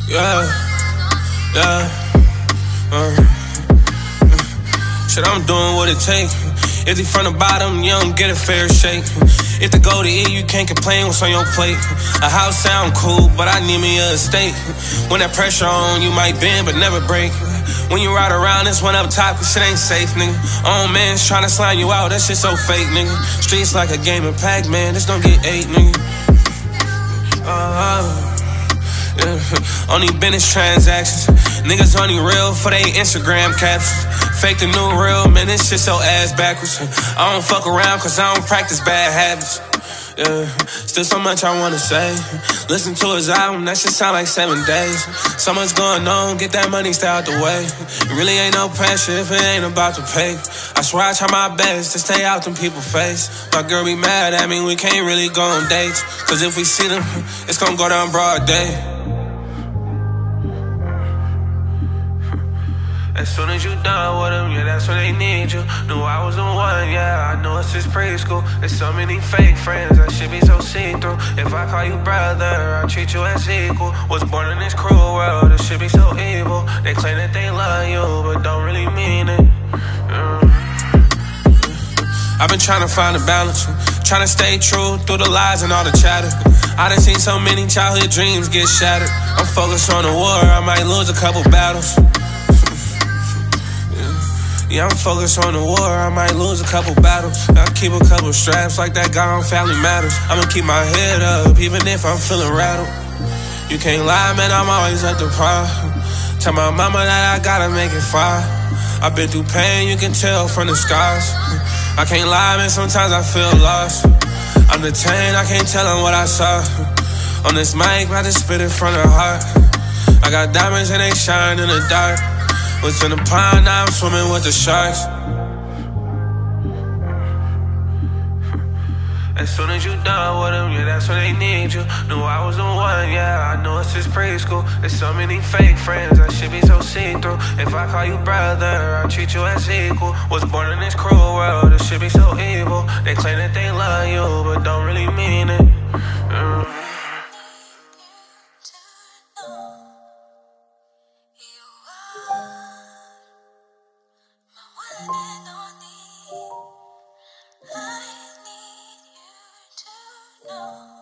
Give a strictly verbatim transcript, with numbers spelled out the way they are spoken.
Yeah, yeah, uh, shit, I'm doing what it takes. If you from the bottom, you don't get a fair shake. If the go to eat, you can't complain what's on your plate. A house sound cool, but I need me a estate. When that pressure on, you might bend but never break. When you ride around, this one up top, cause shit ain't safe, nigga. Own man's tryna slime you out, that shit so fake, nigga. Streets like a game of Pac-Man, this don't get eight, nigga. Uh, yeah. Only business transactions. Niggas only real for they Instagram captions. Fake the new real, man, this shit so ass backwards. I don't fuck around cause I don't practice bad habits. Yeah, still so much I wanna say. Listen to his album, that shit sound like seven days. So much going on, get that money, stay out the way. It really ain't no pressure if it ain't about to pay. I swear I try my best to stay out them people's face. My girl be mad at me, we can't really go on dates. Cause if we see them, it's gonna go down broad day. As soon as you done with them, yeah, that's when they need you. Knew I was the one, yeah, I know it's since preschool. There's so many fake friends, I should be so see-through. If I call you brother, I treat you as equal. Was born in this cruel world, it should be so evil. They claim that they love you, but don't really mean it. Mm. I've been trying to find a balance, trying to stay true through the lies and all the chatter. I done seen so many childhood dreams get shattered. I'm focused on the war, I might lose a couple battles. Yeah, I'm focused on the war, I might lose a couple battles. I keep a couple straps like that guy on Family Matters. I'ma keep my head up, even if I'm feeling rattled. You can't lie, man, I'm always at the par. Tell my mama that I gotta make it far. I've been through pain, you can tell from the scars. I can't lie, man, sometimes I feel lost. I'm detained, I can't tell them what I saw. On this mic, I just spit it from the heart. I got diamonds and they shine in the dark. Was in the pond, now I'm swimming with the sharks. As soon as you done with them, yeah, that's when they need you. Knew I was the one, yeah, I know it's since preschool. There's so many fake friends, I should be so see-through. If I call you brother, I treat you as equal. Was born in this cruel world, it should be so evil. They claim that they love you, but don't really mean it. Mm. I need you to know.